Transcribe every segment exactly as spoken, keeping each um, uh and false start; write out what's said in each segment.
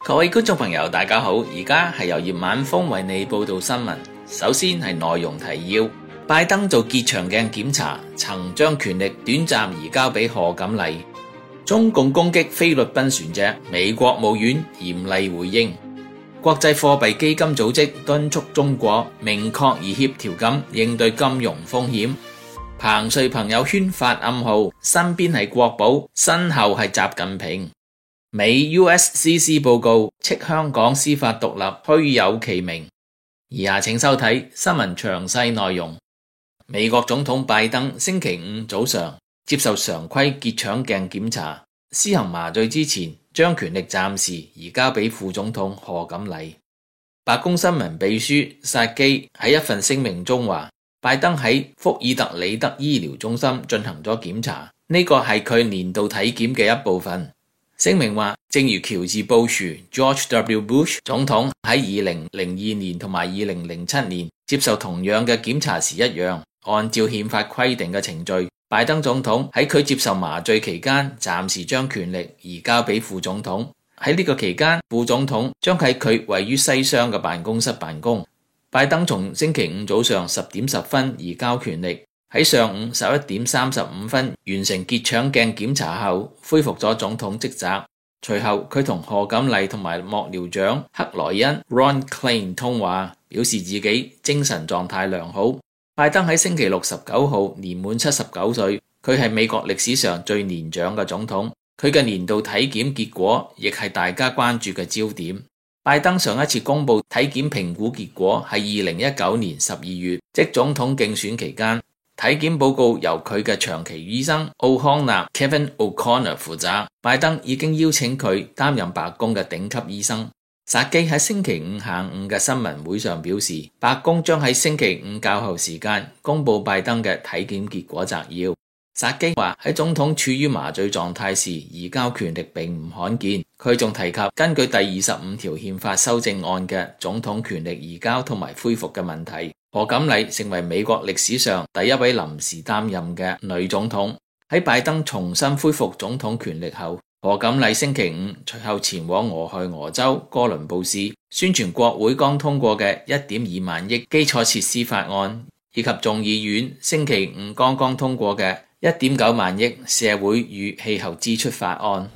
各位觀眾朋友大家好，而家係由葉晚風為你報道新聞。首先係內容提要：拜登做結腸鏡檢查，曾將權力短暫移交俾賀錦麗。中共攻擊菲律賓船隻，美國務院嚴厲回應。國際貨幣基金組織敦促中國明確而協調咁應對金融風險。彭帥朋友圈發暗號，身邊係國寶，身後係習近平。美 U S C C 報告斥香港司法獨立虛有其名。以下請收睇新聞詳細內容。美國總統拜登星期五早上接受常規結腸鏡檢查，施行麻醉之前將權力暫時移交俾副總統賀錦麗。白宮新聞秘書薩基喺一份聲明中話，拜登喺福爾特里德醫療中心進行咗檢查，呢個係佢年度體檢嘅一部分。聲明話，正如喬治布殊 George W. Bush 總統喺二零零二年同埋二零零七年接受同樣嘅檢查時一樣，按照憲法規定嘅程序，拜登總統喺佢接受麻醉期間暫時將權力移交俾副總統。喺呢個期間，副總統將喺佢位於西廂嘅辦公室辦公。拜登從星期五早上十點十分移交權力，喺上午十一點三十五分完成結腸鏡檢查後，恢復咗總統職責。隨後佢同賀錦麗同埋幕僚長克萊恩 Ron Klain 通話，表示自己精神狀態良好。拜登喺星期六十九號年滿七十九歲，佢係美國歷史上最年長嘅總統。佢嘅年度體檢結果亦係大家關注嘅焦點。拜登上一次公布體檢評估結果係二零一九年十二月，即總統競選期間。體檢報告由佢嘅長期醫生奧康納 Kevin O'Connor 負責。拜登已經邀請佢擔任白宮嘅頂級醫生。薩基喺星期五下午嘅新聞會上表示，白宮將喺星期五較後時間公布拜登嘅體檢結果摘要。薩基話，喺總統處於麻醉狀態時移交權力並唔罕見。佢仲提及根據第二十五條憲法修正案嘅總統權力移交同埋恢復嘅問題。賀錦麗成為美國歷史上第一位臨時擔任嘅女總統。喺拜登重新恢復總統權力後，賀錦麗星期五隨後前往俄亥俄州哥倫布斯，宣傳國會剛通過嘅一點二萬億基礎設施法案，以及眾議院星期五剛剛通過嘅一點九萬億社會與氣候支出法案。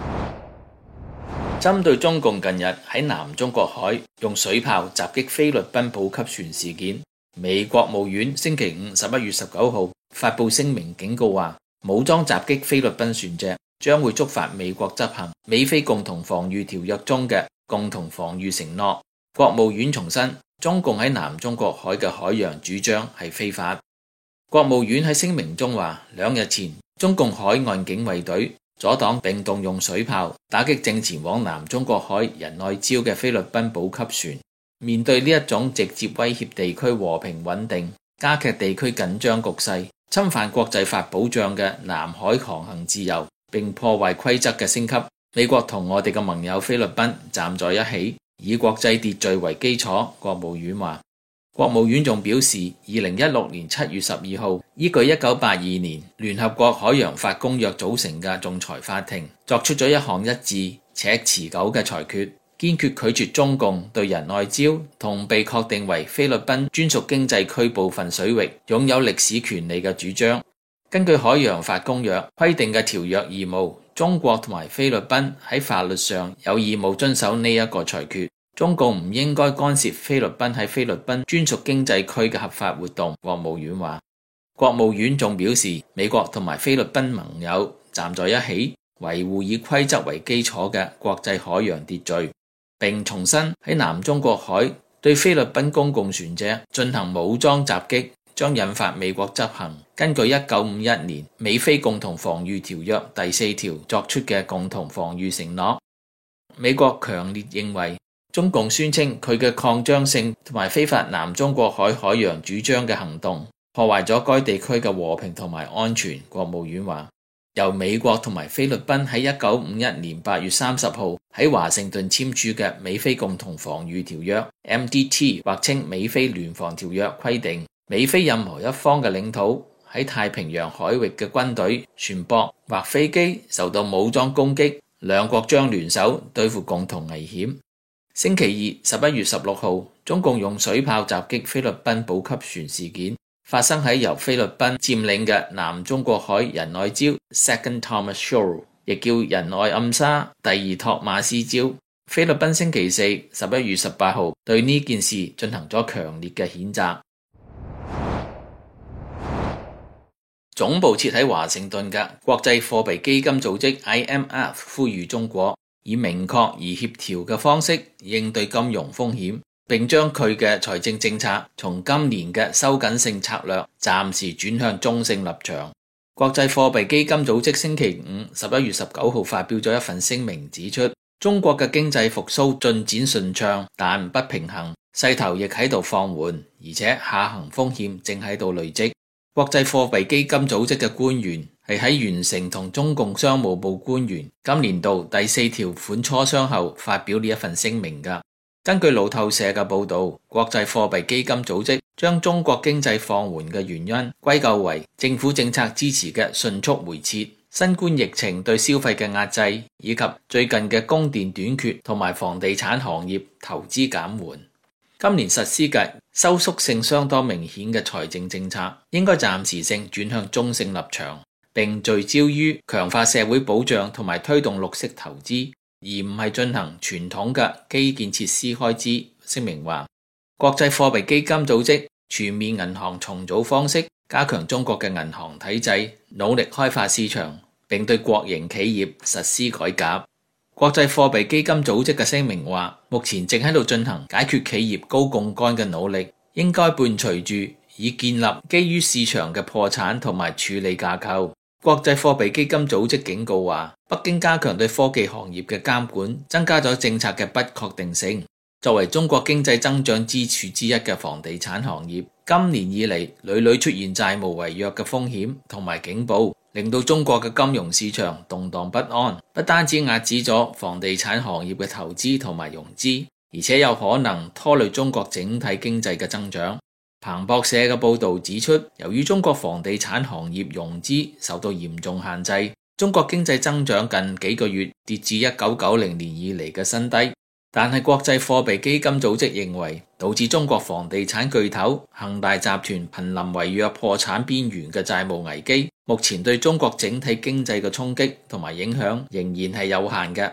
針對中共近日喺南中國海用水炮襲擊菲律賓補給船事件，美國務院星期五十一月十九號發布聲明警告話，武裝襲擊菲律賓船隻將會觸發美國執行美菲共同防禦條約中嘅共同防禦承諾。國務院重申，中共喺南中國海嘅海洋主張係非法。國務院喺聲明中話，兩日前中共海岸警衛隊阻擋並動用水炮打擊正前往南中國海仁愛礁嘅菲律賓補給船。面對呢一種直接威脅地區和平穩定、加劇地區緊張局勢、侵犯國際法保障嘅南海航行自由並破壞規則嘅升級，美國同我哋嘅盟友菲律賓站在一起，以國際秩序為基礎。國務院話，國務院仲表示，二零一六年七月十二號依據一九八二年聯合國海洋法公約組成嘅仲裁法庭作出咗一項一致且持久嘅裁決，堅決拒絕中共對仁愛礁同被確定為菲律賓專屬經濟區部分水域擁有歷史權利嘅主張。根據海洋法公約規定嘅條約義務，中國同埋菲律賓喺法律上有義務遵守呢一個裁決。中共唔應該干涉菲律賓喺菲律賓專屬經濟區嘅合法活動。國務院話，國務院仲表示，美國同埋菲律賓盟友站在一起，維護以規則為基礎嘅國際海洋秩序。並重申喺南中國海對菲律賓公共船隻進行武裝襲擊，將引發美國執行根據一九五一年美菲共同防禦條約第四條作出嘅共同防禦承諾。美國強烈認為，中共宣稱佢嘅擴張性同埋非法南中國海海洋主張嘅行動，破壞咗該地區嘅和平同埋安全。國務院話，由美國同埋菲律賓喺一九五一年八月三十號喺華盛頓簽署嘅美菲共同防禦條約 M D T 或稱美菲聯防條約規定，美菲任何一方嘅領土喺太平洋海域嘅軍隊、船舶或飛機受到武裝攻擊， 兩國將聯手對付共同危險。星期二十一月十六號，中共用水炮襲擊菲律賓補給船事件，發生喺由菲律賓佔領嘅南中國海仁愛礁 Second Thomas Shoal， 亦叫仁愛暗沙第二托馬斯礁。菲律賓星期四十一月十八號對呢件事進行咗強烈嘅譴責。總部設喺華盛頓嘅國際貨幣基金組織 I M F 呼籲中國以明確而協調嘅方式應對金融風險，並將佢嘅財政政策從今年嘅收緊性策略暫時轉向中性立場。國際貨幣基金組織星期五十一月十九號發表咗一份聲明，指出中國嘅經濟復甦進展順暢，但不平衡，勢頭亦喺度放緩，而且下行風險正喺度累積。國際貨幣基金組織嘅官員係喺完成同中共商務部官員今年度第四條款磋商後發表呢一份聲明㗎。根據路透社嘅報導，國際貨幣基金組織將中國經濟放緩嘅原因歸咎為政府政策支持嘅迅速回撤、新冠疫情對消費嘅壓制，以及最近嘅供電短缺同埋房地產行業投資減緩。今年實施嘅收縮性相當明顯嘅財政政策，應該暫時性轉向中性立場，並聚焦於強化社會保障同埋推動綠色投資，而唔係進行傳統嘅基建設施開支。聲明話，國際貨幣基金組織全面銀行重組方式，加強中國嘅銀行體制，努力開發市場，並對國營企業實施改革。國際貨幣基金組織嘅聲明話，目前正喺度進行解決企業高槓桿嘅努力，應該伴隨住以建立基於市場嘅破產同埋處理架構。國際貨幣基金組織警告話，北京加強對科技行業嘅監管，增加咗政策嘅不確定性。作為中國經濟增長支柱之一嘅房地產行業，今年以嚟屢屢出現債務違約嘅風險同埋警報，令到中國嘅金融市場動盪不安，不單止壓止咗房地產行業嘅投資同埋融資，而且有可能拖累中國整體經濟嘅增長。彭博社嘅報導指出，由於中國房地產行業融資受到嚴重限制，中國經濟增長近幾個月跌至一九九零年以嚟嘅新低。但係國際貨幣基金組織認為，導致中國房地產巨頭恒大集團瀕臨違約破產邊緣嘅債務危機，目前對中國整體經濟嘅衝擊同埋影響仍然係有限嘅。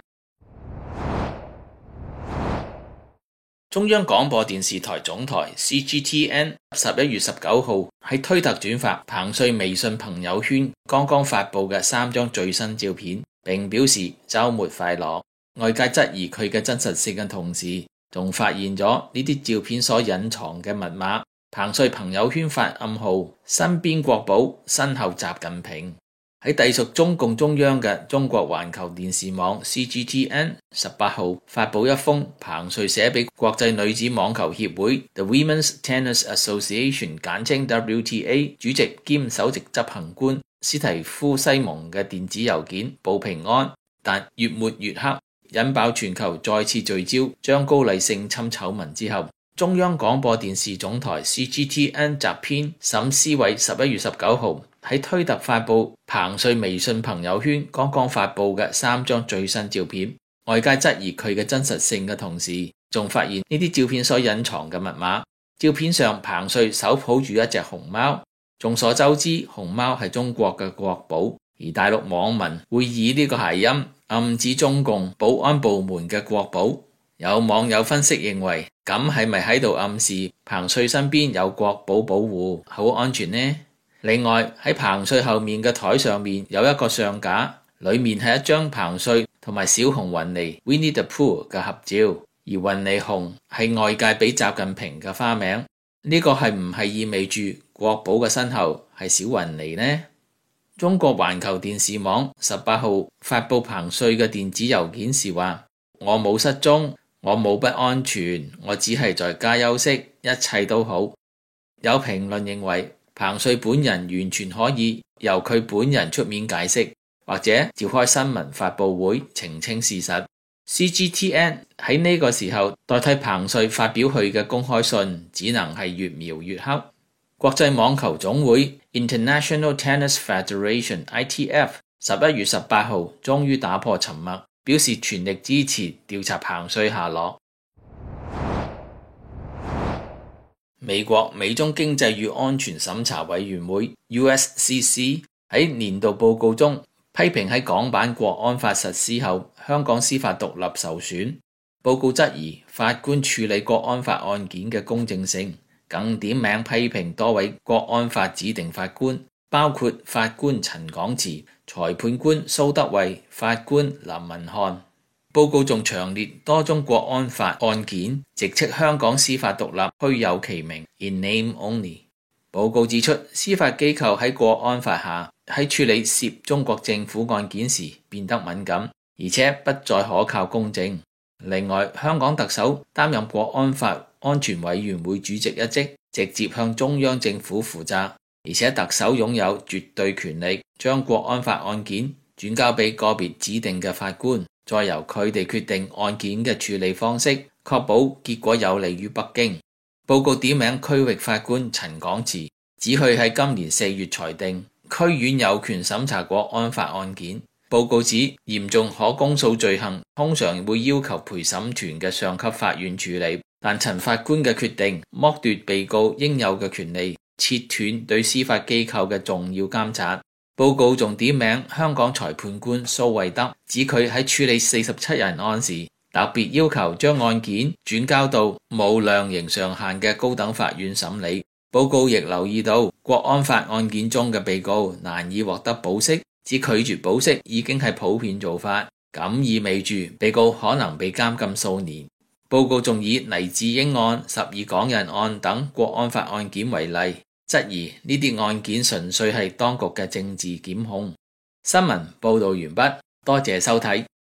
中央廣播電視台總台 C G T N 十一月十九號喺推特轉發彭帥微信朋友圈剛剛發佈嘅三張最新照片，並表示週末快樂。外界質疑佢嘅真實性嘅同時，仲發現咗呢啲照片所隱藏嘅密碼。彭帥朋友圈發暗號：身邊國寶，身後習近平。喺隸屬中共中央嘅中國環球電視網 C G T N 十八號發佈一封彭帥寫俾國際女子網球協會 The Women's Tennis Association 簡稱 W T A 主席兼首席執行官斯提夫西蒙嘅電子郵件，報平安，但越抹越黑，引爆全球再次聚焦張高麗性侵醜聞之後，中央廣播電視總台 C G T N 集編沈思偉十一月十九號喺推特發布彭帥微信朋友圈剛剛發布嘅三張最新照片，外界質疑佢嘅真實性嘅同時，仲發現呢啲照片所隱藏嘅密碼。照片上彭帥手抱住一隻熊貓，眾所周知熊貓係中國嘅國寶，而大陸網民會以呢個諧音暗指中共保安部門嘅國寶。有網友分析認為，咁係咪喺度暗示彭帥身邊有國寶保護，好安全呢？另外喺彭帥後面嘅台上面有一個相架，裏面係一張彭帥同埋小熊雲妮 Winnie the Pooh 嘅合照，而雲妮熊係外界俾習近平嘅花名。呢個係唔係意味住國寶嘅身後係小雲妮呢？中國環球電視網十八號發布彭帥嘅電子郵件時話：我冇失蹤，我冇不安全，我只係在家休息，一切都好。有評論認為，彭帥本人完全可以由佢本人出面解釋，或者召開新聞發佈會澄清事實。C G T N 喺呢個時候代替彭帥發表佢嘅公開信，只能係越描越黑。國際網球總會 International Tennis Federation I T F 十一月十八號終於打破沉默， 表示全力支持調查彭帥下落。美國美中經濟與安全審查委員會 U S C C 喺年度報告中批評喺港版國安法實施後，香港司法獨立受損。報告質疑法官處理國安法案件嘅公正性，更點名批評多位國安法指定法官，包括法官陳廣池、裁判官蘇德慧、法官林文瀚。報告仲詳列多宗國安法案件，直斥香港司法獨立虛有其名 in name only。報告指出，司法機構喺國安法下喺處理涉中國政府案件時變得敏感，而且不再可靠公正。另外，香港特首擔任國安法安全委員會主席一職，直接向中央政府負責，而且特首擁有絕對權力，將國安法案件轉交俾個別指定嘅法官，再由佢哋決定案件嘅處理方式，確保結果有利於北京。報告點名區域法官陳廣池，指佢喺今年四月裁定區院有權審查國安法案件。報告指嚴重可公訴罪行通常會要求陪審團嘅上級法院處理，但陳法官嘅決定剝奪被告應有嘅權利，切斷對司法機構嘅重要監察。報告仲點名香港裁判官蘇惠德，指佢喺處理四十七人案時，特別要求將案件轉交到無量刑上限嘅高等法院審理。報告亦留意到國安法案件中嘅被告難以獲得保釋，指拒絕保釋已經係普遍做法，咁意味住被告可能被監禁數年。報告仲以黎智英案、十二港人案等國安法案件為例，質疑呢啲案件純粹係當局嘅政治檢控。新聞報道完畢，多謝收睇。